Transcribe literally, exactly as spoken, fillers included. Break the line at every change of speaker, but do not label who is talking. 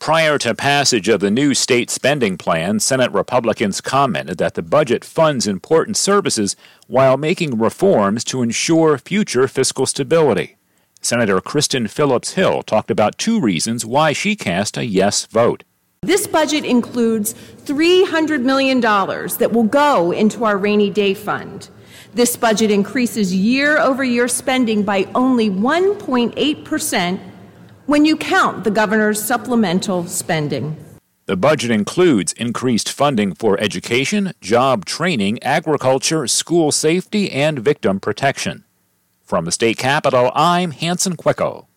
Prior to passage of the new state spending plan, Senate Republicans commented that the budget funds important services while making reforms to ensure future fiscal stability. Senator Kristen Phillips Hill talked about two reasons why she cast a yes vote.
This budget includes three hundred million dollars that will go into our rainy day fund. This budget increases year-over-year spending by only one point eight percent when you count the governor's supplemental spending.
The budget includes increased funding for education, job training, agriculture, school safety, and victim protection. From the state capitol, I'm Hanson Quicko.